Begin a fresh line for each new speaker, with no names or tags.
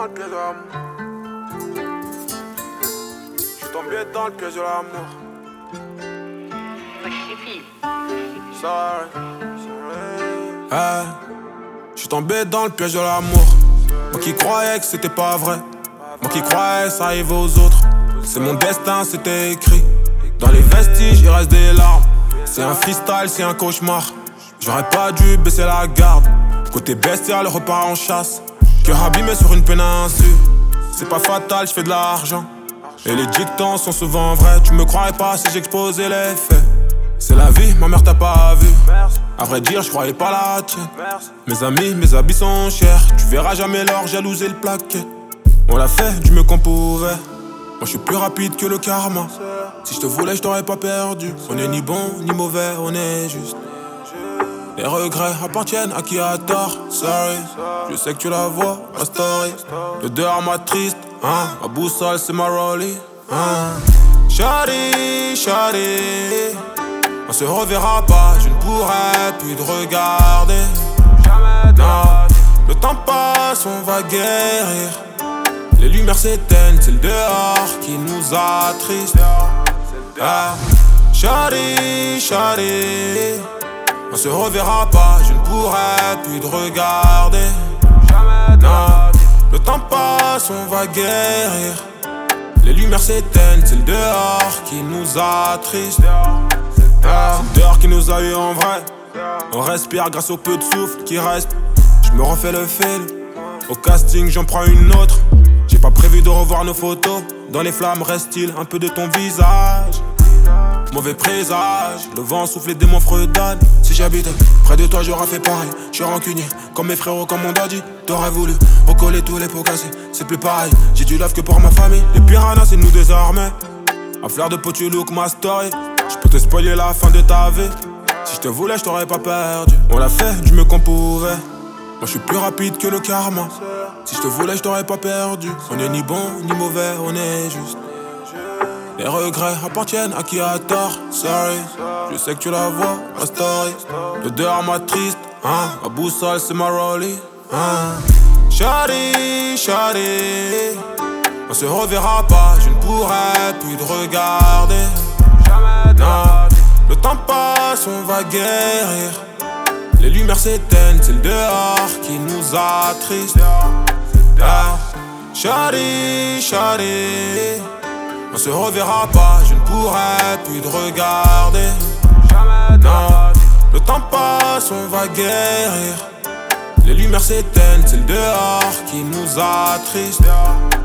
le piège de l'amour. J'suis tombé dans le piège de l'amour. J'suis tombé dans le piège de l'amour. Moi qui croyais que c'était pas vrai. Moi qui croyais ça arrive aux autres. C'est mon destin, c'était écrit. Dans les vestiges, il reste des larmes. C'est un freestyle, c'est un cauchemar. J'aurais pas dû baisser la garde. Côté bestial, repart en chasse. Cœur abîmé sur une péninsule. C'est pas fatal, j'fais de l'argent. Et les dictons sont souvent vrais. Tu me croirais pas si j'exposais les faits. C'est la vie, ma mère t'a pas vu. À vrai dire, j'croyais pas la tienne. Mes amis, mes habits sont chers. Tu verras jamais l'or, jalouse et le plaquet. On l'a fait du mieux qu'on pouvait. Moi je suis plus rapide que le karma. Si je te voulais, je t'aurais pas perdu. On est ni bon ni mauvais, on est juste. Les regrets appartiennent à qui a tort. Sorry, je sais que tu la vois, ma story. Le dehors m'a triste, hein. Ma boussole c'est ma rollie, hein. Shawty, shawty, on se reverra pas, je ne pourrai plus te regarder. Non, le temps passe, on va guérir. Les lumières s'éteignent, c'est le dehors qui nous attriste. Ah, shawty, shawty, on se reverra pas, je ne pourrai plus te regarder. Non, le temps passe, on va guérir. Les lumières s'éteignent, c'est le dehors qui nous attriste. Ah, c'est le dehors qui nous a eu en vrai. On respire grâce au peu de souffle qui reste. Je me refais le fil. Au casting, j'en prends une autre. J'ai pas prévu de revoir nos photos. Dans les flammes reste-t-il un peu de ton visage. Mauvais présage, le vent souffle, les démons freudades. Si j'habitais près de toi, j'aurais fait pareil. Je suis rancunier, comme mes frérots, comme on t'a dit. T'aurais voulu recoller tous les pots cassés, c'est plus pareil. J'ai du love que pour ma famille. Les piranhas, c'est nous désormais. À fleur de peau, tu look ma story. Je peux te spoiler la fin de ta vie. Si je te voulais, je t'aurais pas perdu. On l'a fait du mieux qu'on pouvait. Moi je suis plus rapide que le karma. Si je te voulais, je t'aurais pas perdu. On est ni bon ni mauvais, on est juste. Les regrets appartiennent à qui a tort. Sorry, je sais que tu la vois, ma story. Le dehors m'a triste, hein. Ma boussole c'est ma rollie, hein. Shawty, shawty, on se reverra pas, je ne pourrai plus te regarder. Non, le temps passe, on va guérir. Les lumières s'éteignent, c'est le dehors qui nous attriste. Ah, shawty, shawty, on se reverra pas, je ne pourrai plus te regarder. Non, le temps passe, on va guérir. Les lumières s'éteignent, c'est le dehors qui nous attriste.